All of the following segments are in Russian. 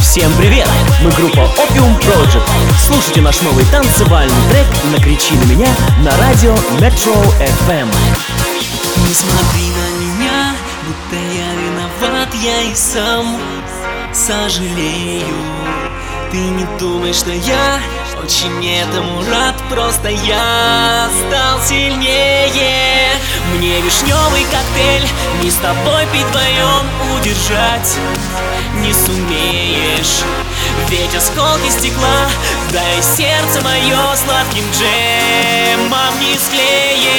Всем привет! Мы группа Opium Project. Слушайте наш новый танцевальный трек «Накричи на меня» на радио Metro FM. Не смотри на меня, будто я виноват, я и сам сожалею. Ты не думай, что я очень этому рад, просто я стал сильнее. Мне вишневый коктейль не с тобой пить вдвоем удержать не сумеешь. Ведь осколки стекла, да и сердце мое сладким джемом не склеишь.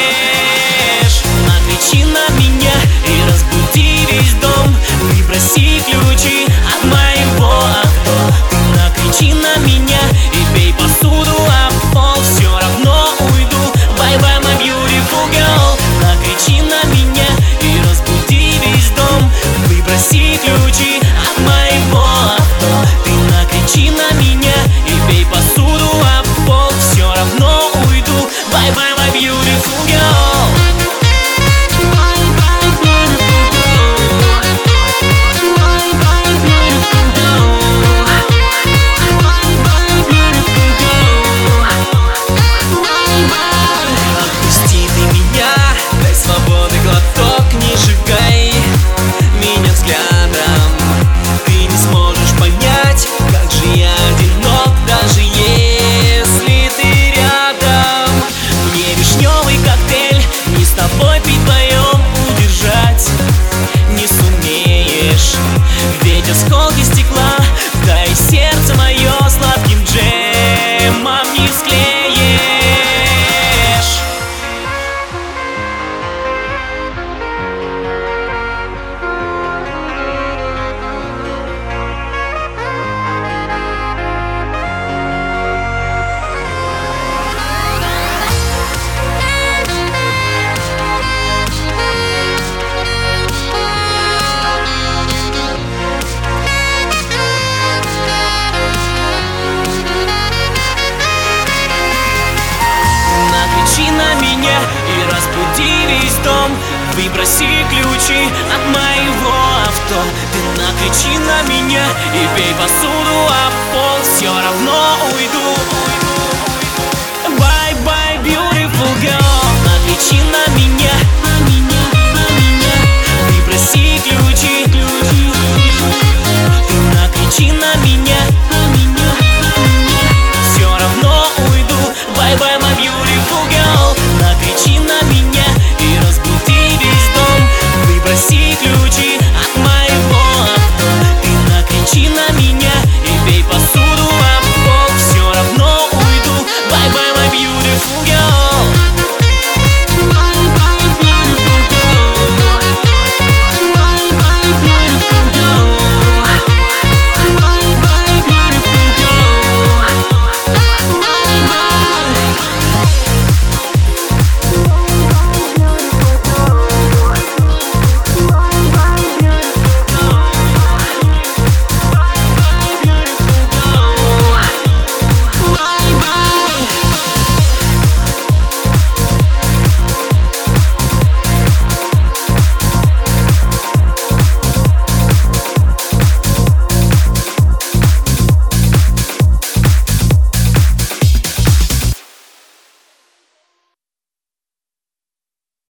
Накричи на меня и разбуди весь дом, выброси ключи от моего авто. Ты накричи на меня и бей посуду об пол, все равно уйду. Bye-bye, my beautiful girl. Накричи на меня и разбуди весь дом, выброси ключи от моего авто. Ты накричи на меня и бей посуду об пол, все равно уйду. Bye-bye, my beautiful girl. Ведь осколки стекла, да и сердце мое сладким джемом не склеишь. Накричи на меня и разбуди весь дом, выброси ключи от моего авто. Ты накричи на меня и бей посуду об пол, все равно уйду. Bye-bye, beautiful girl. Накричи на